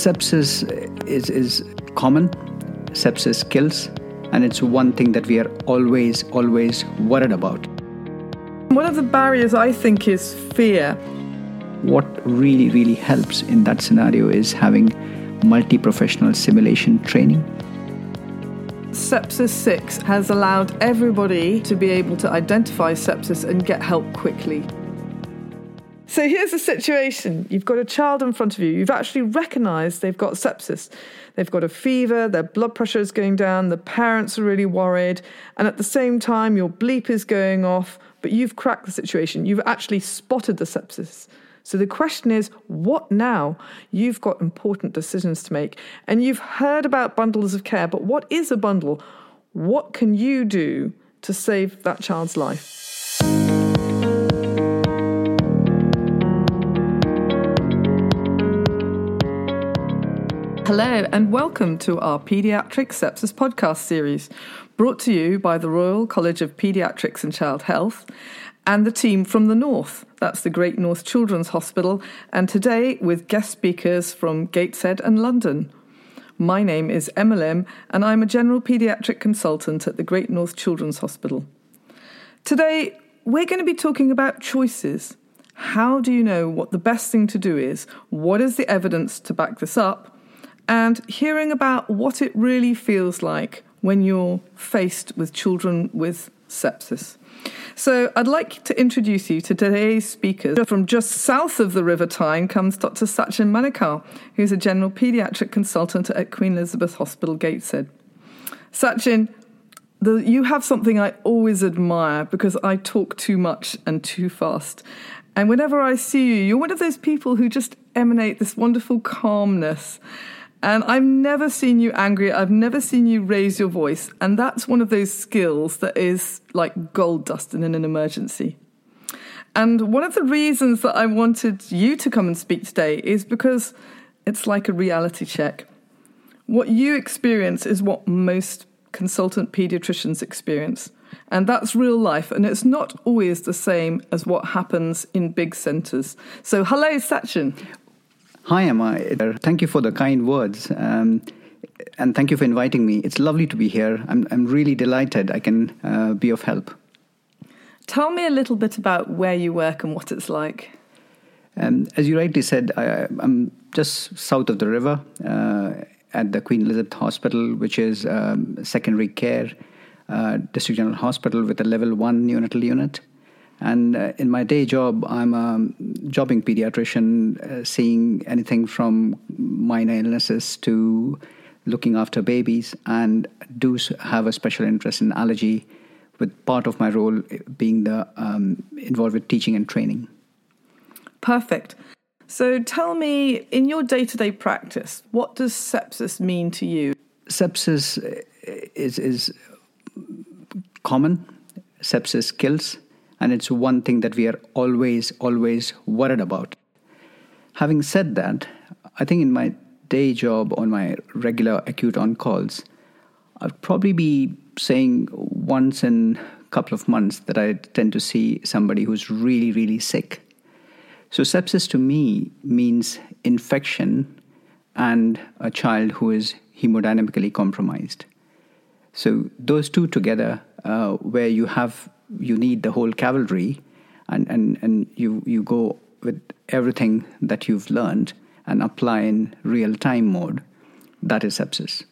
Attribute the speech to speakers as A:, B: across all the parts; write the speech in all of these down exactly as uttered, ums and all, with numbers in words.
A: Sepsis is, is common, sepsis kills, and it's one thing that we are always, always worried about.
B: One of the barriers, I think, is fear.
A: What really, really helps in that scenario is having multi-professional simulation training.
B: Sepsis six has allowed everybody to be able to identify sepsis and get help quickly. So here's the situation. You've got a child in front of you. You've actually recognised they've got sepsis. They've got a fever, their blood pressure is going down, the parents are really worried, and at the same time your bleep is going off, but you've cracked the situation. You've actually spotted the sepsis. So the question is, what now? You've got important decisions to make. And you've heard about bundles of care, but what is a bundle? What can you do to save that child's life? Hello and welcome to our Paediatric Sepsis podcast series, brought to you by the Royal College of Paediatrics and Child Health and the team from the North. That's the Great North Children's Hospital, and today with guest speakers from Gateshead and London. My name is Emma Lim and I'm a general paediatric consultant at the Great North Children's Hospital. Today we're going to be talking about choices. How do you know what the best thing to do is? What is the evidence to back this up? And hearing about what it really feels like when you're faced with children with sepsis. So I'd like to introduce you to today's speakers. From just south of the River Tyne comes Doctor Sachin Manikar, who's a general paediatric consultant at Queen Elizabeth Hospital, Gateshead. Sachin, the, you have something I always admire because I talk too much and too fast. And whenever I see you, you're one of those people who just emanate this wonderful calmness. And I've never seen you angry. I've never seen you raise your voice. And that's one of those skills that is like gold dust in an emergency. And one of the reasons that I wanted you to come and speak today is because it's like a reality check. What you experience is what most consultant paediatricians experience. And that's real life. And it's not always the same as what happens in big centres. So hello, Sachin.
A: Hi, Emma. Thank you for the kind words, um, and thank you for inviting me. It's lovely to be here. I'm, I'm really delighted I can uh, be of help.
B: Tell me a little bit about where you work and what it's like.
A: Um, as you rightly said, I, I'm just south of the river uh, at the Queen Elizabeth Hospital, which is um, secondary care uh, district general hospital with a level one neonatal unit. And uh, in my day job, I'm a jobbing pediatrician, uh, seeing anything from minor illnesses to looking after babies, and do have a special interest in allergy, with part of my role being the um, involved with teaching and training.
B: Perfect. So tell me, in your day-to-day practice, what does sepsis mean to you?
A: Sepsis is, is common. Sepsis kills. And it's one thing that we are always, always worried about. Having said that, I think in my day job, on my regular acute on-calls, I'd probably be saying once in a couple of months that I tend to see somebody who's really, really sick. So sepsis to me means infection and a child who is hemodynamically compromised. So those two together, uh, where you have you need the whole cavalry, and, and, and you, you go with everything that you've learned and apply in real-time mode, that is sepsis.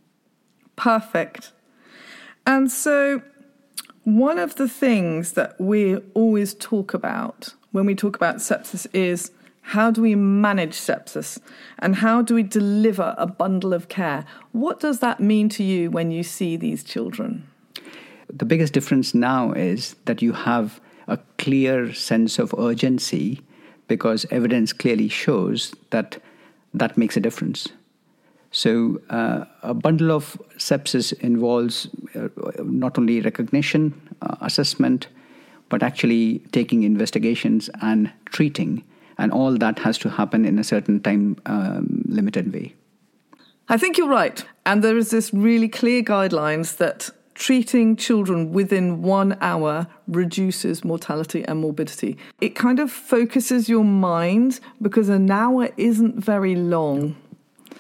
B: Perfect. And so one of the things that we always talk about when we talk about sepsis is how do we manage sepsis and how do we deliver a bundle of care? What does that mean to you when you see these children?
A: The biggest difference now is that you have a clear sense of urgency because evidence clearly shows that that makes a difference. So uh, a bundle of sepsis involves uh, not only recognition, uh, assessment, but actually taking investigations and treating. And all that has to happen in a certain time um, limited way.
B: I think you're right. And there is this really clear guidelines that treating children within one hour reduces mortality and morbidity. It kind of focuses your mind because an hour isn't very long.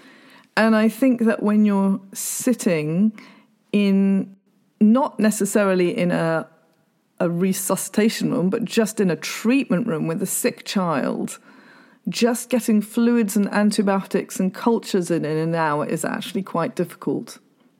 B: And I think that when you're sitting in, not necessarily in a, a resuscitation room, but just in a treatment room with a sick child, just getting fluids and antibiotics and cultures in in an hour is actually quite difficult.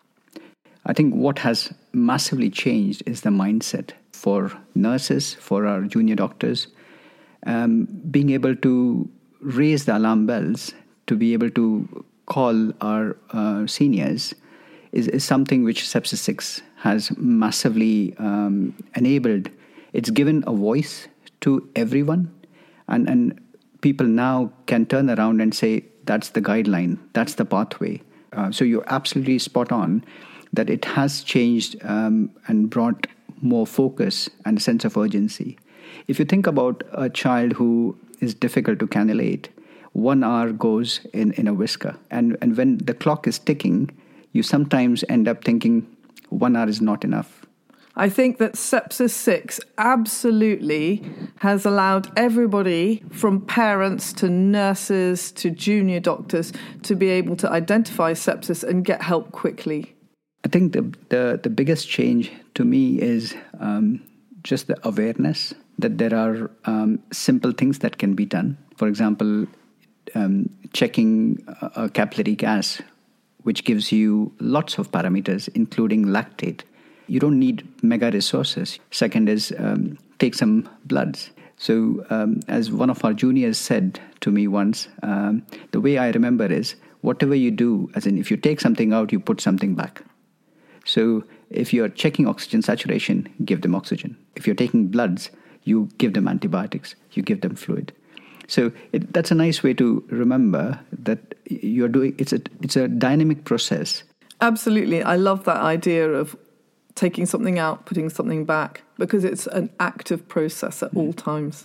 A: I think what has massively changed is the mindset for nurses, for our junior doctors, um, being able to raise the alarm bells, to be able to call our uh, seniors is, is something which Sepsis six has massively um, enabled. It's given a voice to everyone, and, and people now can turn around and say, that's the guideline, that's the pathway. Uh, so you're absolutely spot on that it has changed um, and brought more focus and a sense of urgency. If you think about a child who is difficult to cannulate, one hour goes in, in a whisker. And, and when the clock is ticking, you sometimes end up thinking one hour is not enough.
B: I think that Sepsis six absolutely has allowed everybody from parents to nurses to junior doctors to be able to identify sepsis and get help quickly.
A: I think the, the, the biggest change to me is um, just the awareness that there are um, simple things that can be done. For example, um, checking a capillary gas, which gives you lots of parameters, including lactate. You don't need mega resources. Second is um, take some bloods. So um, as one of our juniors said to me once, um, the way I remember is whatever you do, as in if you take something out, you put something back. So if you're checking oxygen saturation, give them oxygen. If you're taking bloods, you give them antibiotics, you give them fluid. So it, that's a nice way to remember that you're doing, it's a, it's a dynamic process.
B: Absolutely. I love that idea of taking something out, putting something back, because it's an active process at all times.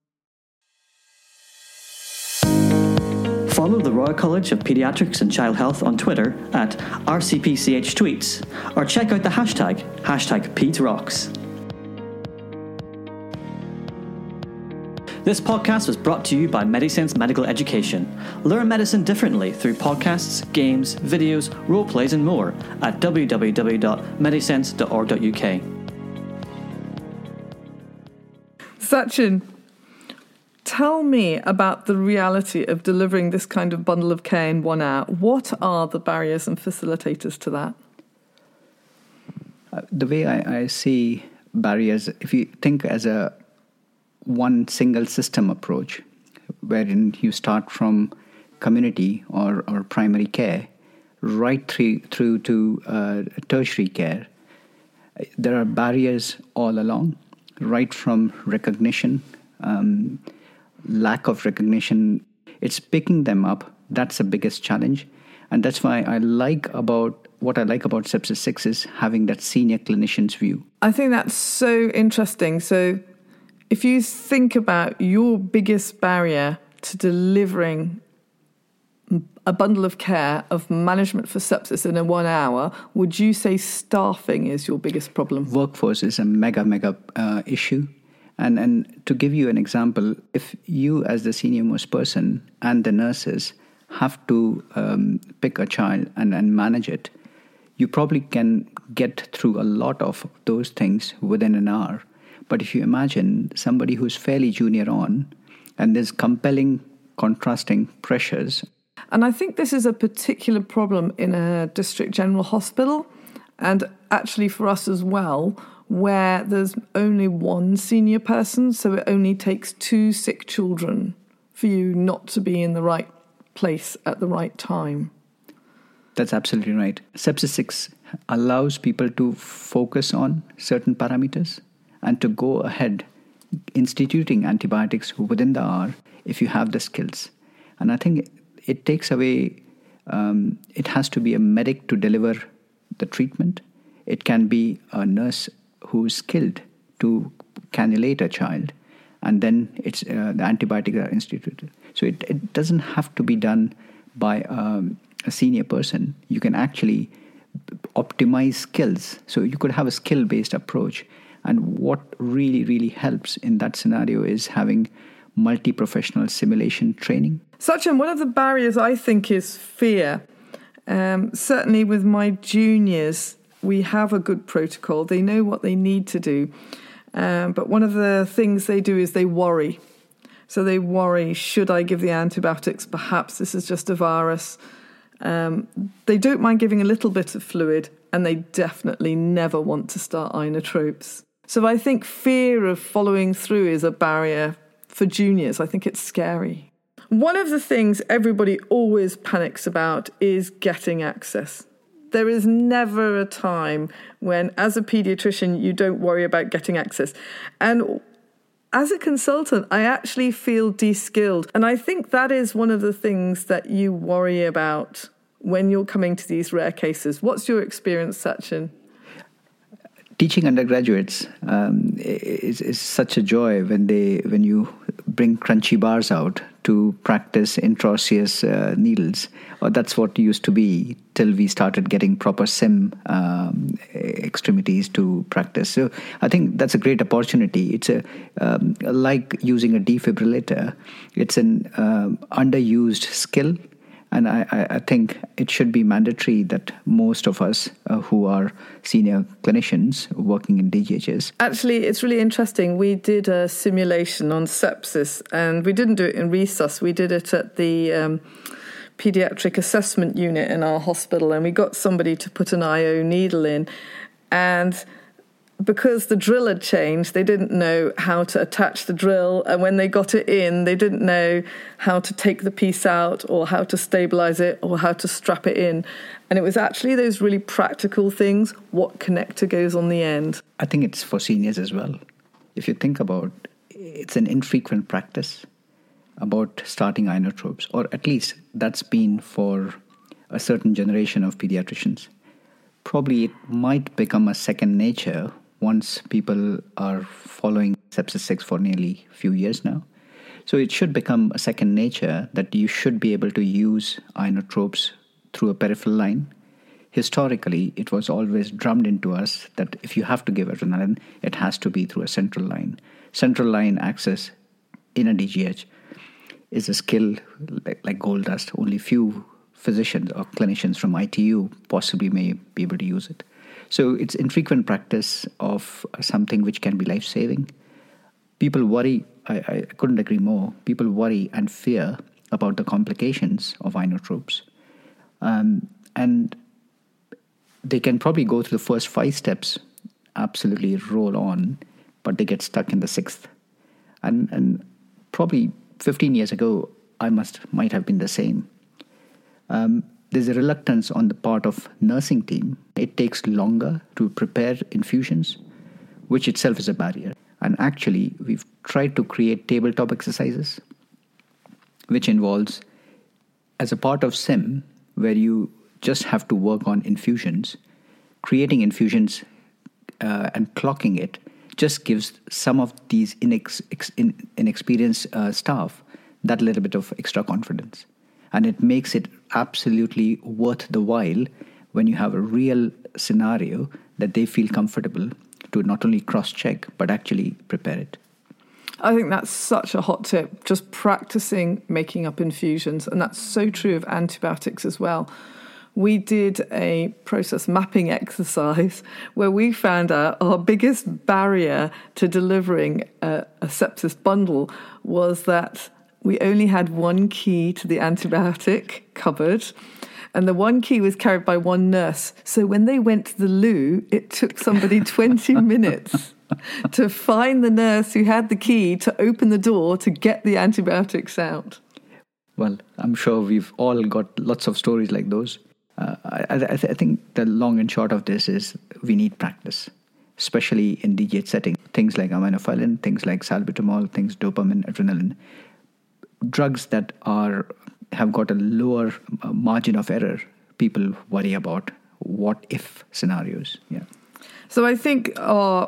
C: Follow the Royal College of Paediatrics and Child Health on Twitter at R C P C H Tweets, or check out the hashtag, hashtag PedsRocks. This podcast was brought to you by MediSense Medical Education. Learn medicine differently through podcasts, games, videos, role plays and more at w w w dot medisense dot org dot u k.
B: Sachin, tell me about the reality of delivering this kind of bundle of care in one hour. What are the barriers and facilitators to that?
A: Uh, the way I, I see barriers, if you think as a one single system approach, wherein you start from community or, or primary care right through, through to uh, tertiary care, there are barriers all along, right from recognition, um, lack of recognition. It's picking them up. That's the biggest challenge. And that's why I like about, what I like about Sepsis six is having that senior clinician's view.
B: I think that's so interesting. So if you think about your biggest barrier to delivering a bundle of care of management for sepsis in a one hour, would you say staffing is your biggest problem?
A: Workforce is a mega, mega uh, issue. And and to give you an example, if you as the senior most person and the nurses have to um, pick a child and, and manage it, you probably can get through a lot of those things within an hour. But if you imagine somebody who's fairly junior on, and there's compelling, contrasting pressures.
B: And I think this is a particular problem in a district general hospital, and actually for us as well, where there's only one senior person, so it only takes two sick children for you not to be in the right place at the right time.
A: That's absolutely right. Sepsis six allows people to focus on certain parameters and to go ahead instituting antibiotics within the hour if you have the skills. And I think it takes away, um, it has to be a medic to deliver the treatment. It can be a nurse who's skilled to cannulate a child, and then it's uh, the antibiotics are instituted. So it, it doesn't have to be done by um, a senior person. You can actually optimize skills. So you could have a skill-based approach. And what really, really helps in that scenario is having multi-professional simulation training.
B: Sachin, one of the barriers I think is fear. Um, certainly with my juniors, we have a good protocol. They know what they need to do. Um, but one of the things they do is they worry. So they worry, should I give the antibiotics? Perhaps this is just a virus. Um, they don't mind giving a little bit of fluid, and they definitely never want to start inotropes. So I think fear of following through is a barrier for juniors. I think it's scary. One of the things everybody always panics about is getting access. There is never a time when, as a paediatrician, you don't worry about getting access. And as a consultant, I actually feel de-skilled. And I think that is one of the things that you worry about when you're coming to these rare cases. What's your experience, Sachin?
A: Teaching undergraduates um, is, is such a joy when they when you bring crunchy bars out to practice intraosseous uh, needles. Or that's what used to be till we started getting proper sim um, extremities to practice. So I think that's a great opportunity. It's a um, like using a defibrillator. It's an um, underused skill. And I, I think it should be mandatory that most of us uh, who are senior clinicians working in D G Hs.
B: Actually, it's really interesting. We did a simulation on sepsis, and we didn't do it in resus. We did it at the um, paediatric assessment unit in our hospital, and we got somebody to put an I O needle in. And because the drill had changed, they didn't know how to attach the drill. And when they got it in, they didn't know how to take the piece out or how to stabilize it or how to strap it in. And it was actually those really practical things. What connector goes on the end?
A: I think it's for seniors as well. If you think about it, it's an infrequent practice about starting inotropes, or at least that's been for a certain generation of pediatricians. Probably it might become a second nature once people are following sepsis six for nearly a few years now. So it should become a second nature that you should be able to use inotropes through a peripheral line. Historically, it was always drummed into us that if you have to give adrenaline, it has to be through a central line. Central line access in a D G H is a skill like, like gold dust. Only few physicians or clinicians from I T U possibly may be able to use it. So it's infrequent practice of something which can be life-saving. People worry, I, I couldn't agree more, people worry and fear about the complications of inotropes. Um, and they can probably go through the first five steps, absolutely roll on, but they get stuck in the sixth. And, and probably fifteen years ago, I must might have been the same. Um, there's a reluctance on the part of nursing team. It takes longer to prepare infusions, which itself is a barrier. And actually, we've tried to create tabletop exercises, which involves, as a part of sim, where you just have to work on infusions, creating infusions uh, and clocking it just gives some of these inex- ex- in, inexperienced uh, staff that little bit of extra confidence. And it makes it absolutely worth the while when you have a real scenario that they feel comfortable to not only cross-check, but actually prepare it.
B: I think that's such a hot tip, just practicing making up infusions. And that's so true of antibiotics as well. We did a process mapping exercise where we found out our biggest barrier to delivering a, a sepsis bundle was that we only had one key to the antibiotic cupboard, and the one key was carried by one nurse. So when they went to the loo, it took somebody twenty minutes to find the nurse who had the key to open the door to get the antibiotics out.
A: Well, I'm sure we've all got lots of stories like those. Uh, I, I, th- I think the long and short of this is we need practice, especially in D G H setting. Things like aminophylline, things like salbutamol, things dopamine, adrenaline. Drugs that are have got a lower uh, margin of error, people worry about what-if scenarios. Yeah.
B: So I think our,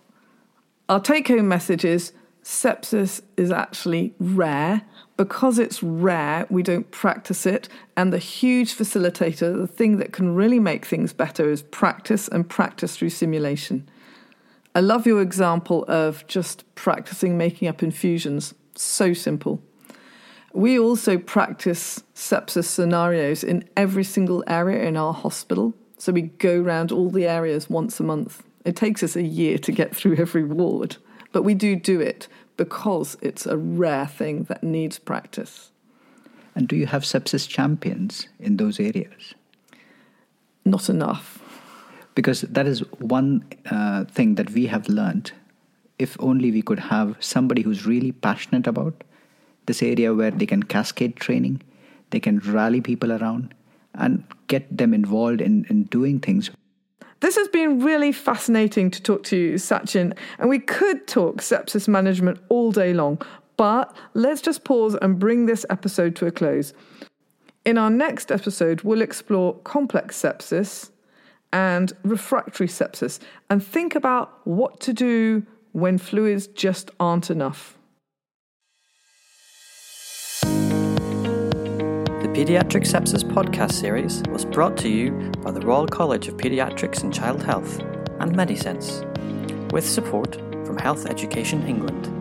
B: our take-home message is sepsis is actually rare. Because it's rare, we don't practice it. And the huge facilitator, the thing that can really make things better is practice and practice through simulation. I love your example of just practicing making up infusions. So simple. We also practice sepsis scenarios in every single area in our hospital. So we go around all the areas once a month. It takes us a year to get through every ward, but we do do it because it's a rare thing that needs practice.
A: And do you have sepsis champions in those areas?
B: Not enough.
A: Because that is one uh, thing that we have learned. If only we could have somebody who's really passionate about this area, where they can cascade training, they can rally people around and get them involved in, in doing things.
B: This has been really fascinating to talk to you, Sachin, and we could talk sepsis management all day long, but let's just pause and bring this episode to a close. In our next episode, we'll explore complex sepsis and refractory sepsis and think about what to do when fluids just aren't enough.
C: The Paediatric Sepsis podcast series was brought to you by the Royal College of Paediatrics and Child Health and Medisense, with support from Health Education England.